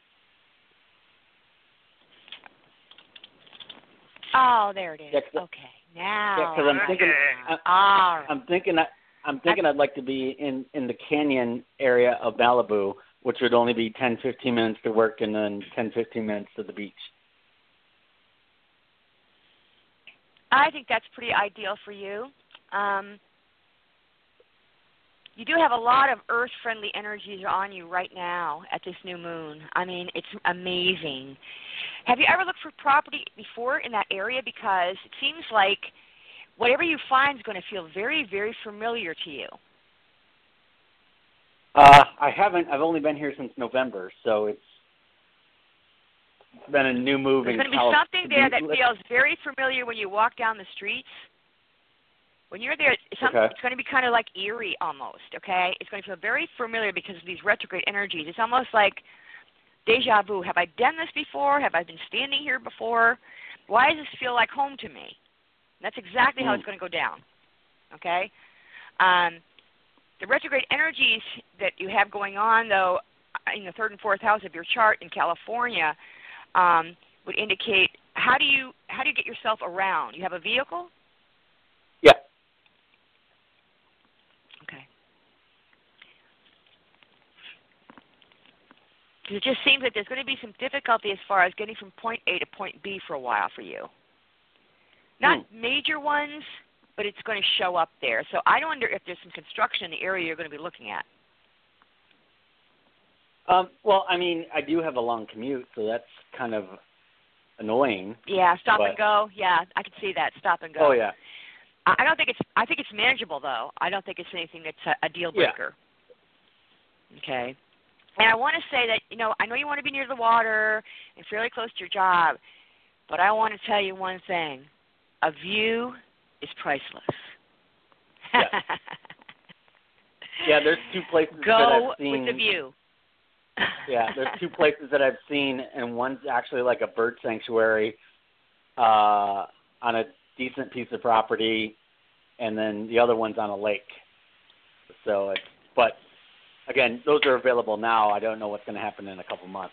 Oh, there it is. Yeah, 'cause- Okay, now. yeah, because I'm Okay. thinking, I, All right. I'm thinking, I, I'm thinking I'd like to be in in the canyon area of Malibu, which would only be ten, fifteen minutes to work and then ten, fifteen minutes to the beach. I think that's pretty ideal for you. Um, you do have a lot of earth-friendly energies on you right now at this new moon. I mean, it's amazing. Have you ever looked for property before in that area? Because it seems like whatever you find is going to feel very, very familiar to you. Uh, I haven't. I've only been here since November, so it's it's been a new move There's in going to be Cali- something there that Let's- feels very familiar when you walk down the streets. When you're there, it's, some, Okay. it's going to be kind of like eerie almost, okay? It's going to feel very familiar because of these retrograde energies. It's almost like deja vu. Have I done this before? Have I been standing here before? Why does this feel like home to me? And that's exactly how Mm. it's going to go down, okay? Um, the retrograde energies that you have going on, though, in the third and fourth house of your chart in California, um, would indicate how do you how do you get yourself around? You have a vehicle? Yeah. Okay. It just seems like there's going to be some difficulty as far as getting from point A to point B for a while for you. Not Hmm. major ones, but it's going to show up there. So I wonder if there's some construction in the area you're going to be looking at. Um, well, I mean, I do have a long commute, so that's kind of annoying. Yeah, stop but, and go. Yeah, I can see that. Stop and go. Oh yeah. I don't think it's. I think it's manageable though. I don't think it's anything that's a, a deal breaker. Yeah. Okay. And I want to say that, you know, I know you want to be near the water and fairly close to your job, but I want to tell you one thing. A view is priceless. Yeah, yeah there's two places Go that I've seen. with the view. Yeah, there's two places that I've seen, and one's actually like a bird sanctuary uh, on a decent piece of property, and then the other one's on a lake. So it's, but again, those are available now. I don't know what's going to happen in a couple months.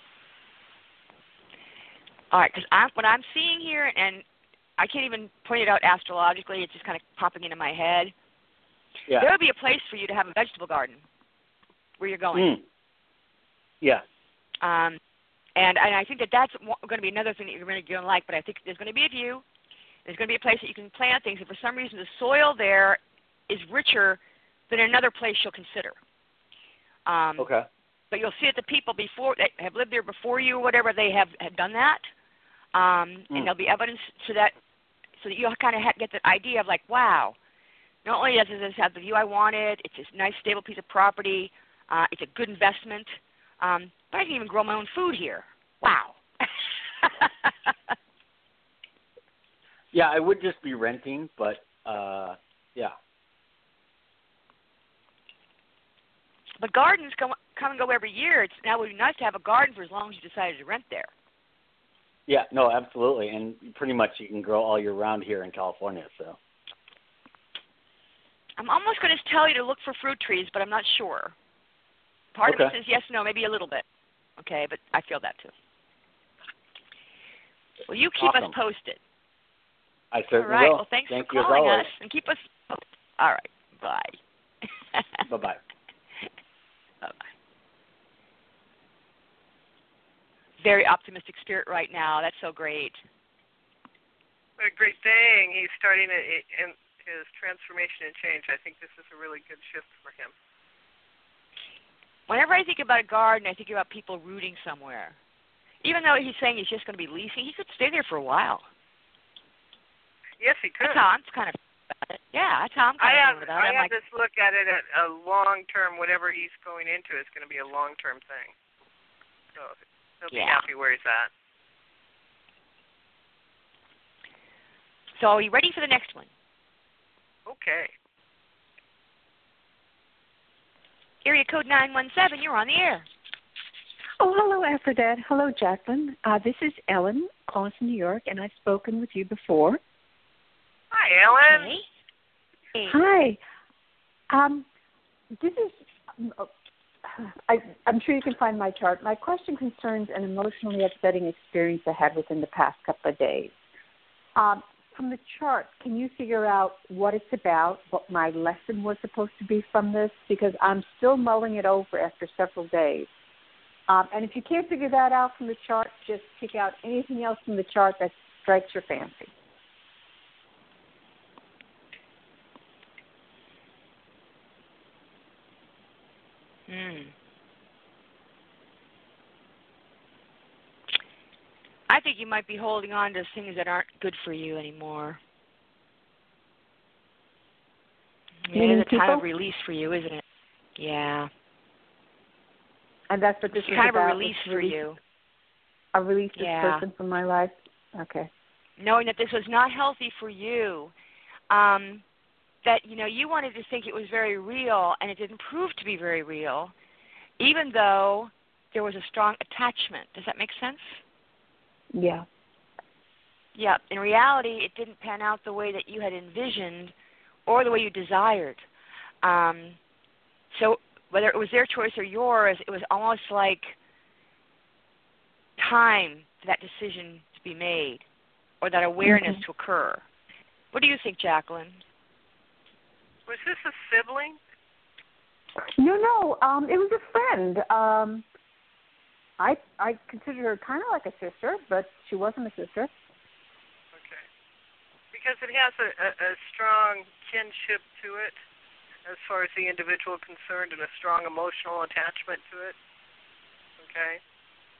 All right, because I'm, what I'm seeing here, and I can't even point it out astrologically, it's just kind of popping into my head. Yeah. There would be a place for you to have a vegetable garden where you're going. Mm. Yeah. Um, and, and I think that that's going to be another thing that you're really going to like, but I think there's going to be a view. There's going to be a place that you can plant things, and for some reason the soil there is richer than another place you'll consider. Um, okay. But you'll see that the people before that have lived there before you or whatever, they have, have done that. Um, mm. And there'll be evidence to that, so that you'll kind of ha- get the idea of like, wow, not only does this have the view I wanted, it's a nice stable piece of property, uh, it's a good investment, um, but I can even grow my own food here. Wow. Yeah, I would just be renting, but uh, yeah. But gardens come, come and go every year. It's now it would be nice to have a garden for as long as you decided to rent there. Yeah, no, absolutely, and pretty much you can grow all year round here in California. So I'm almost going to tell you to look for fruit trees, but I'm not sure. Part okay. of it says yes, no, maybe a little bit. Okay, but I feel that too. Well, you keep awesome. us posted. I certainly All right. will. Well, thanks Thank for you calling as always. us, and keep us posted. All right. Bye. Bye-bye. Bye-bye. Very optimistic spirit right now. That's so great. What a great thing. He's starting a, in his transformation and change. I think this is a really good shift for him. Whenever I think about a garden, I think about people rooting somewhere. Even though he's saying he's just going to be leasing, he could stay there for a while. Yes, he could. That's how I'm kind of about it. Yeah, that's how I'm kind I of have, about it. I I'm have like, this look at it at a long-term, whatever he's going into is going to be a long-term thing. So he'll be yeah. happy where he's at. So are you ready for the next one? Okay. Area code nine one seven, you're on the air. Oh, hello, Aphrodite. Hello, Jacqueline. Uh, this is Ellen calling from New York, and I've spoken with you before. Hi, Ellen. Hey. Hi. Um, this is, I, I'm sure you can find my chart. My question concerns an emotionally upsetting experience I had within the past couple of days. Um, from the chart, can you figure out what it's about, what my lesson was supposed to be from this? Because I'm still mulling it over after several days. Um, and if you can't figure that out from the chart, just pick out anything else from the chart that strikes your fancy. Hmm. I think you might be holding on to things that aren't good for you anymore. Yeah, it's a time of release for you, isn't it? Yeah. And that's what this it's is kind about. of a release for release, you. A release this yeah. person from my life? Okay. Knowing that this was not healthy for you. Um, that, you know, you wanted to think it was very real, and it didn't prove to be very real, even though there was a strong attachment. Does that make sense? Yeah. Yeah. In reality, it didn't pan out the way that you had envisioned or the way you desired. Um, so whether it was their choice or yours, it was almost like time for that decision to be made or that awareness mm-hmm. to occur. What do you think, Jacqueline? Was this a sibling? No, no. Um, it was a friend. Um, I I considered her kind of like a sister, but she wasn't a sister. Okay. Because it has a, a, a strong kinship to it as far as the individual concerned and a strong emotional attachment to it. Okay?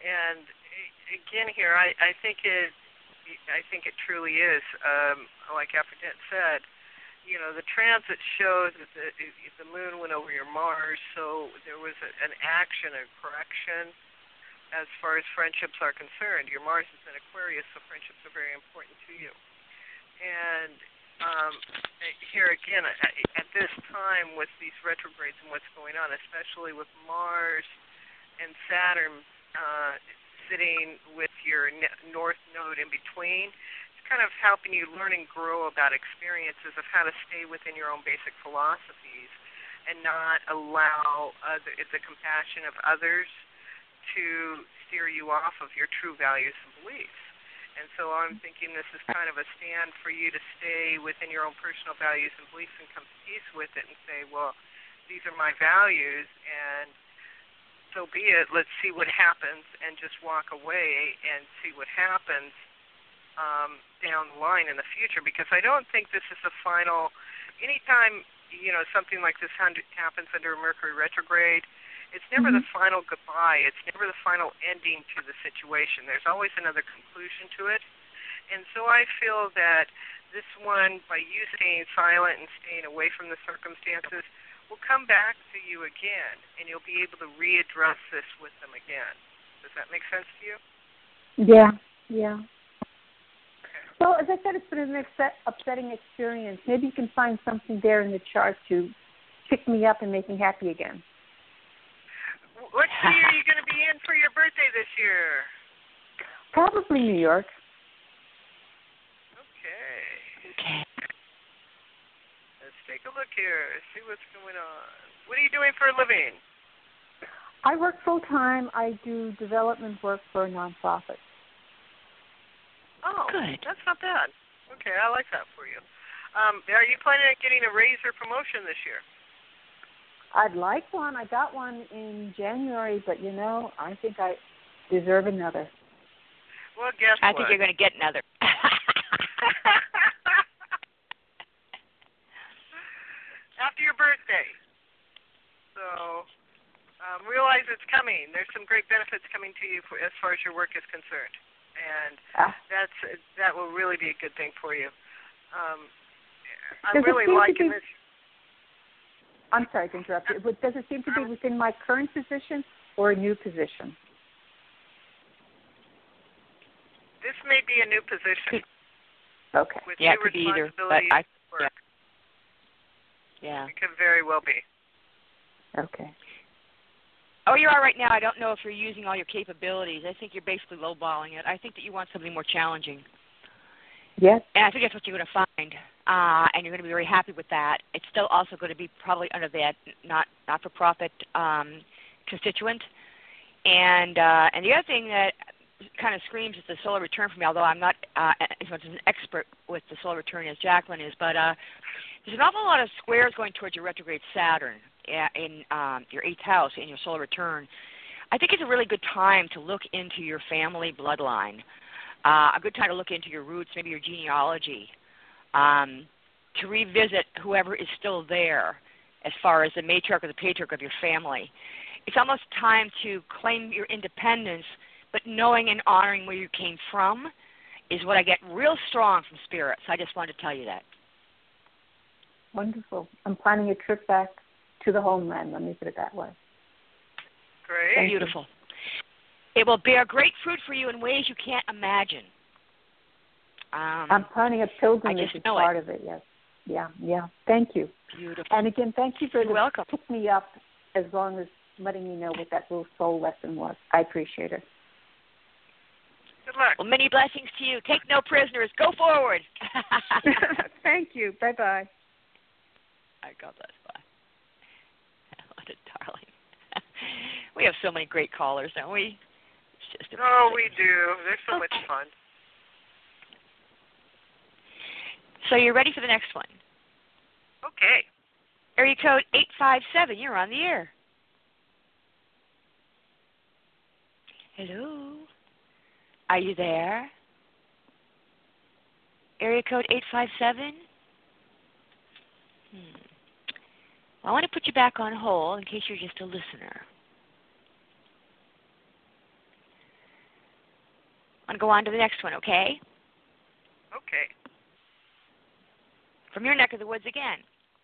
and again here, I, I think it, I think it truly is, um, like Aphrodite said, you know, the transit shows that the, the moon went over your Mars, so there was a, an action, a correction as far as friendships are concerned. Your Mars is in Aquarius, so friendships are very important to you. And um, here again, at this time with these retrogrades and what's going on, especially with Mars and Saturn uh, sitting with your north node in between, kind of helping you learn and grow about experiences of how to stay within your own basic philosophies and not allow uh, the, the compassion of others to steer you off of your true values and beliefs. And so I'm thinking this is kind of a stand for you to stay within your own personal values and beliefs and come to peace with it and say, well, these are my values, and so be it. Let's see what happens, and just walk away and see what happens Um, down the line in the future, because I don't think this is a final. Anytime you know something like this happens under a Mercury retrograde, it's never mm-hmm. the final goodbye. It's never the final ending to the situation. There's always another conclusion to it, and so I feel that this one, by you staying silent and staying away from the circumstances, will come back to you again, and you'll be able to readdress this with them again. Does that make sense to you? Yeah. Yeah. Well, as I said, it's been an upset, upsetting experience. Maybe you can find something there in the chart to pick me up and make me happy again. What city are you going to be in for your birthday this year? Probably New York. Okay. Okay. Let's take a look here, see what's going on. What are you doing for a living? I work full-time. I do development work for a nonprofit. Oh, good. That's not bad. Okay, I like that for you. Um, are you planning on getting a raise or promotion this year? I'd like one. I got one in January, but, you know, I think I deserve another. Well, guess I what? think you're going to get another. After your birthday. So um, realize it's coming. There's some great benefits coming to you for, as far as your work is concerned. And ah. that's that will really be a good thing for you. Um, I'm really liking be, this. I'm sorry to interrupt you, but does it seem to be within my current position or a new position? This may be a new position. Okay. With yeah, new it could be either. But I, yeah. yeah. It could very well be. Okay. Oh, you are right now. I don't know if you're using all your capabilities. I think you're basically lowballing it. I think that you want something more challenging. Yes. And I think that's what you're going to find, uh, and you're going to be very happy with that. It's still also going to be probably under that not not-for-profit um, constituent. And uh, and the other thing that kind of screams is the solar return for me, although I'm not uh, as much as an expert with the solar return as Jacqueline is, but uh, there's an awful lot of squares going towards your retrograde Saturn in um, your eighth house in your solar return. I think it's a really good time to look into your family bloodline, uh, a good time to look into your roots, maybe your genealogy, um, to revisit whoever is still there as far as the matriarch or the patriarch of your family. It's almost time to claim your independence, but knowing and honoring where you came from is what I get real strong from Spirit. So I just wanted to tell you that. Wonderful. I'm planning a trip back to the homeland. Let me put it that way. Great. Thank Beautiful. You. It will bear great fruit for you in ways you can't imagine. Um, I'm planning a pilgrimage as part it. of it, yes. Yeah, yeah. Thank you. Beautiful. And again, thank you for You're the welcome. pick me up as long as letting me know what that little soul lesson was. I appreciate it. Good luck. Well, many blessings to you. Take no prisoners. Go forward. Thank you. Bye-bye. All right, God bless. Bye. What a darling. We have so many great callers, don't we? It's just amazing. Oh, we do. They're so much fun. So you're ready for the next one? Okay. Area code eight five seven. You're on the air. Hello. Are you there? Area code eight five seven. Hmm. Well, I want to put you back on hold in case you're just a listener. I'm going to go on to the next one, okay? Okay. From your neck of the woods again.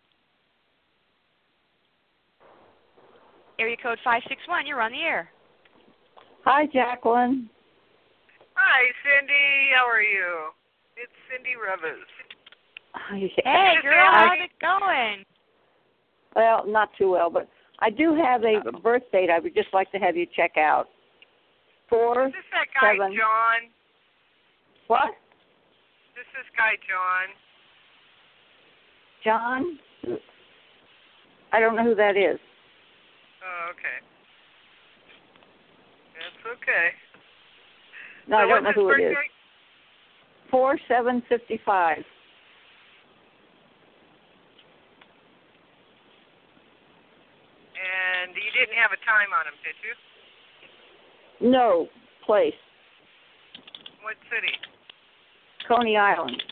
Area code five six one, you're on the air. Hi, Jacqueline. Hi, Cindy. How are you? It's Cindy Revers. Hey, girl, how's it going? Well, not too well, but I do have a birth date I would just like to have you check out. Four, Is this that guy, seven. John? What? This is guy, John. John? I don't know who that is. Oh, okay. That's okay. No, so I don't know who it is. Birthday? Four seven fifty five. And you didn't have a time on him, did you? No place. What city? Coney Island.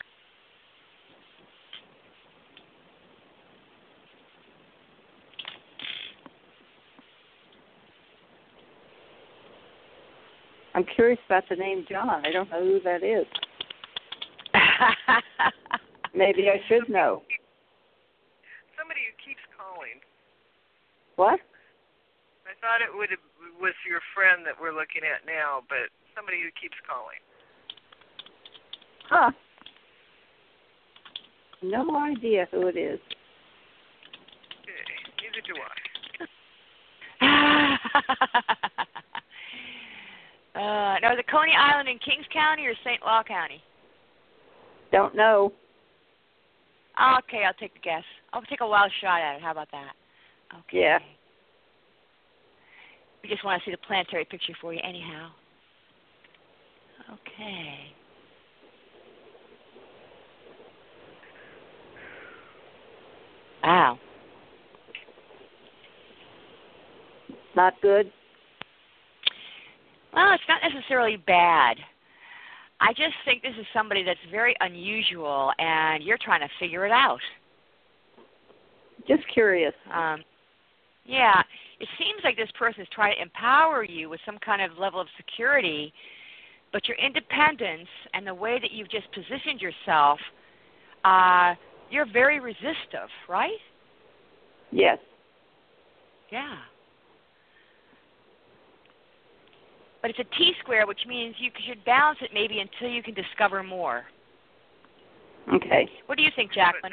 I'm curious about the name John. I don't know who that is. Maybe I should know. Somebody who keeps calling. What? I thought it would have, was your friend that we're looking at now, but somebody who keeps calling. Huh. No idea who it is. Okay. Neither do I. uh, now, is it Coney Island in Kings County or Saint Law County? Don't know. Okay, I'll take the guess. I'll take a wild shot at it. How about that? Okay. Yeah. We just want to see the planetary picture for you anyhow. Okay. Wow. Not good? Well, it's not necessarily bad. I just think this is somebody that's very unusual, and you're trying to figure it out. Just curious. Um, yeah, it seems like this person is trying to empower you with some kind of level of security, but your independence and the way that you've just positioned yourself, uh, you're very resistive, right? Yes. Yeah. But it's a T-square, which means you should balance it maybe until you can discover more. Okay. What do you think, Jacqueline?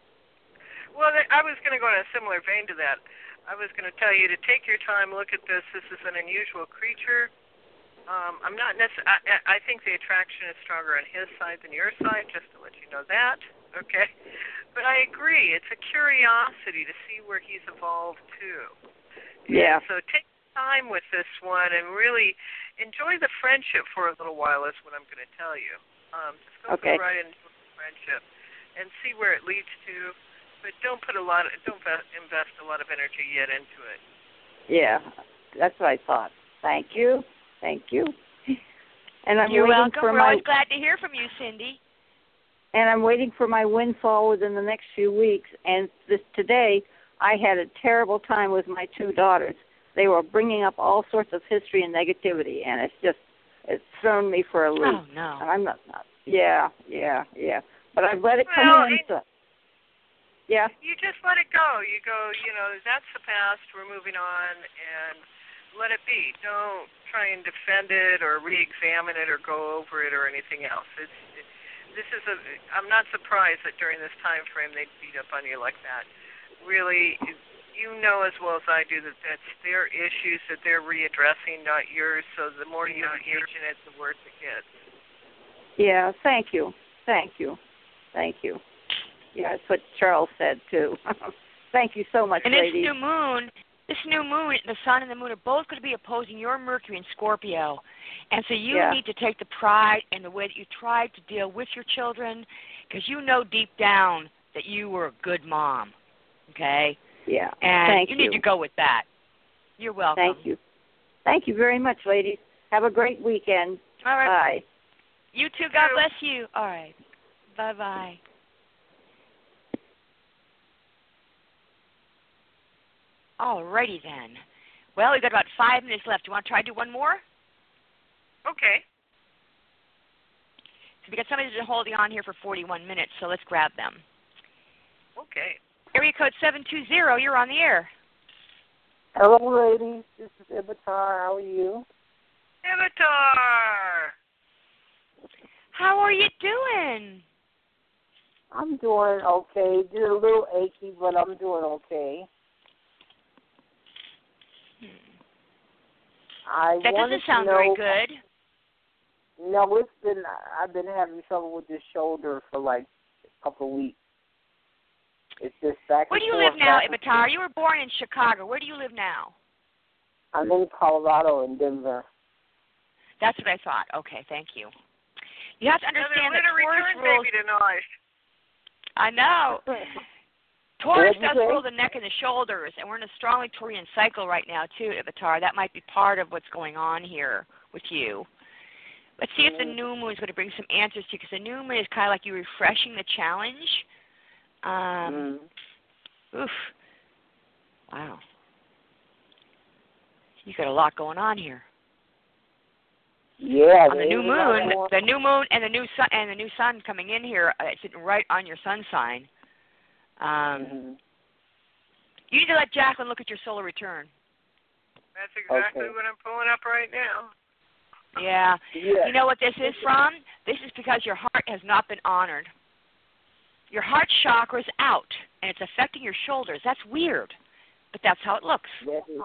Well, I was going to go in a similar vein to that. I was going to tell you to take your time, look at this. This is an unusual creature. Um, I'm not necessarily. I, I think the attraction is stronger on his side than your side, just to let you know that. Okay. But I agree. It's a curiosity to see where he's evolved to. Yeah. And so take time with this one and really enjoy the friendship for a little while is what I'm going to tell you. Um, just go okay. right into the friendship and see where it leads to, but don't put a lot of, don't invest a lot of energy yet into it. Yeah, that's what I thought. Thank you. Thank you. And I'm You're waiting welcome. for We're my always glad to hear from you, Cindy. and I'm waiting for my windfall within the next few weeks. And this today, I had a terrible time with my two daughters. They were bringing up all sorts of history and negativity, and it's just it's thrown me for a loop. Oh no! And I'm not, not. Yeah, yeah, yeah. But I've let it come Well, in. it, So, yeah. You just let it go. You go. You know, that's the past. We're moving on, and let it be. Don't try and defend it or re-examine it or go over it or anything else. It's it, this is a. I'm not surprised that during this time frame they beat up on you like that. Really. It, You know as well as I do that that's their issues that they're readdressing, not yours. So the more you engage in it, the worse it gets. Yeah, thank you. Thank you. Thank you. Yeah, that's what Charles said, too. Thank you so much, and this ladies. new moon, this new moon, the sun and the moon are both going to be opposing your Mercury in Scorpio. And so you yeah. need to take the pride in the way that you tried to deal with your children, because you know deep down that you were a good mom, okay? Yeah, and thank you. you. need to go with that. You're welcome. Thank you. Thank you very much, ladies. Have a great weekend. All right. Bye. You too. God bless you. All right. Bye-bye. All righty then. Well, we've got about five minutes left. Do you want to try to do one more? Okay. We got somebody who's been holding on here for forty-one minutes, so let's grab them. Okay. Area code seven two zero, you're on the air. Hello, ladies. This is Ibitar. How are you? Avatar! How are you doing? I'm doing okay. Just a little achy, but I'm doing okay. Hmm. I That wanted doesn't sound to know, very good. No, it's been, I've been having trouble with this shoulder for like a couple of weeks. It's just back Where do and you forth, live now, back and Ibitar? You were born in Chicago. Where do you live now? I'm in Colorado and Denver. That's what I thought. Okay, thank you. You have to understand that Another Taurus return rules. baby tonight. I know. Taurus What'd you does say? rule the neck and the shoulders, and we're in a strongly Taurian cycle right now, too, Avatar. That might be part of what's going on here with you. Let's see if the new moon is going to bring some answers to you, because the new moon is kind of like you refreshing the challenge. Um, mm. Oof. Wow. You got a lot going on here. Yeah. On the new moon, the new moon and the new sun and the new sun coming in here, uh, it's sitting right on your sun sign. Um, mm-hmm. You need to let Jacqueline look at your solar return. That's exactly Okay. what I'm pulling up right now. Yeah. Yeah. You know what this is from? This is because your heart has not been honored. Your heart chakra is out, and it's affecting your shoulders. That's weird, but that's how it looks. That is,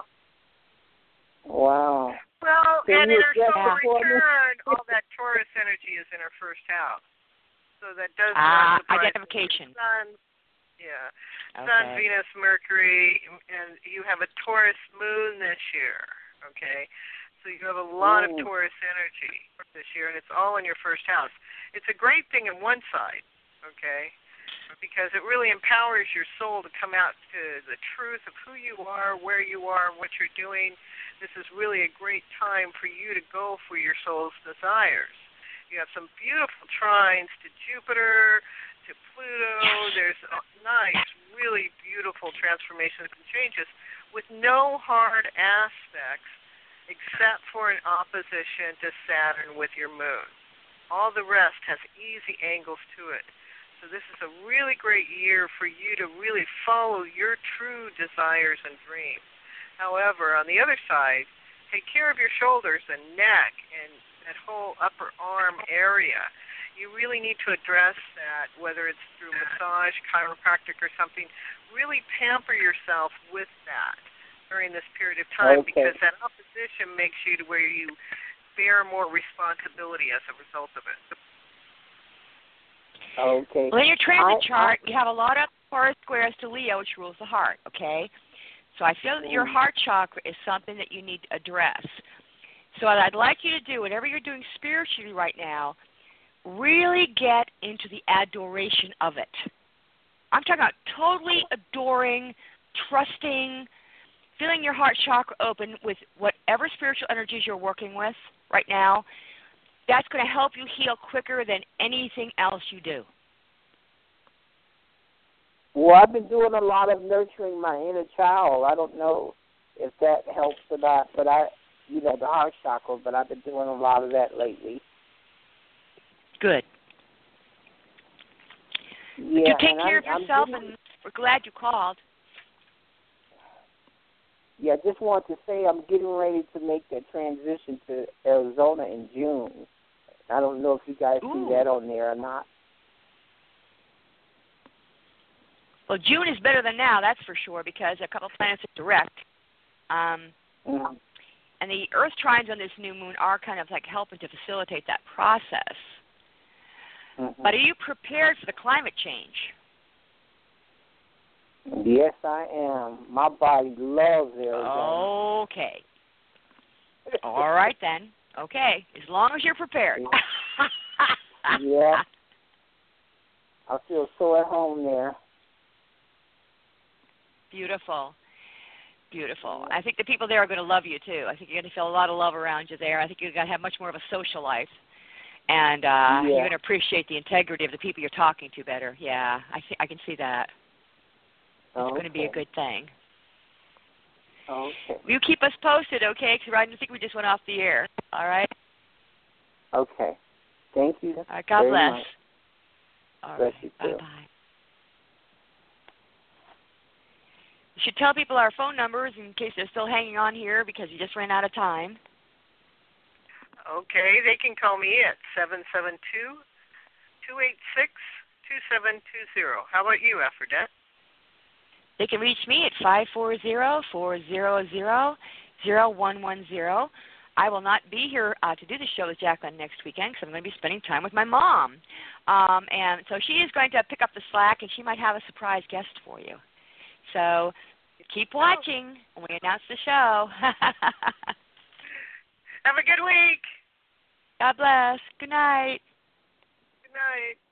wow. Well, Can and you in her adjust solar it for me? return, all that Taurus energy is in her first house. So that does Ah, not surprise me. identification. Sun, yeah. Okay. Sun, Venus, Mercury, and you have a Taurus moon this year, okay? So you have a lot Ooh. of Taurus energy this year, and it's all in your first house. It's a great thing on one side, okay, because it really empowers your soul to come out to the truth of who you are, where you are, and what you're doing. This is really a great time for you to go for your soul's desires. You have some beautiful trines to Jupiter, to Pluto. There's nice, really beautiful transformations and changes with no hard aspects except for an opposition to Saturn with your moon. All the rest has easy angles to it. So this is a really great year for you to really follow your true desires and dreams. However, on the other side, take care of your shoulders and neck and that whole upper arm area. You really need to address that, whether it's through massage, chiropractic, or something. Really pamper yourself with that during this period of time, Okay. because that opposition makes you to where you bear more responsibility as a result of it. Okay. Well, in your transit I, chart, I, you have a lot of Taurus squares to Leo, which rules the heart, okay? So I feel that your heart chakra is something that you need to address. So what I'd like you to do, whatever you're doing spiritually right now, really get into the adoration of it. I'm talking about totally adoring, trusting, feeling your heart chakra open with whatever spiritual energies you're working with right now. That's going to help you heal quicker than anything else you do. Well, I've been doing a lot of nurturing my inner child. I don't know if that helps or not, but I, you know, the heart chakra, but I've been doing a lot of that lately. Good. Yeah, But you take and care I'm, of yourself, I'm getting, and we're glad you called. Yeah, I just want to say I'm getting ready to make that transition to Arizona in June. I don't know if you guys Ooh. see that on there or not. Well, June is better than now, that's for sure, because a couple planets are direct. Um, Mm. and the Earth trines on this new moon are kind of like helping to facilitate that process. Mm-hmm. But are you prepared for the climate change? Yes, I am. My body loves Arizona. Okay. All right, then. Okay, as long as you're prepared. Yeah. I feel so at home there. Beautiful. Beautiful. I think the people there are going to love you, too. I think you're going to feel a lot of love around you there. I think you're going to have much more of a social life. And uh, Yeah. you're going to appreciate the integrity of the people you're talking to better. Yeah, I, th- I can see that. It's Okay. going to be a good thing. Okay. You keep us posted, okay? Because I think we just went off the air. All right? Okay. Thank you. All right, God very bless. Much. All bless right, you too. bye-bye. You should tell people our phone numbers in case they're still hanging on here because you just ran out of time. Okay, they can call me at seven seven two, two eight six, two seven two zero. How about you, Aphrodite? They can reach me at five four zero, four zero zero, zero one one zero. I will not be here uh, to do the show with Jacqueline next weekend because I'm going to be spending time with my mom. Um, and so she is going to pick up the slack, and she might have a surprise guest for you. So keep watching when we announce the show. Have a good week. God bless. Good night. Good night.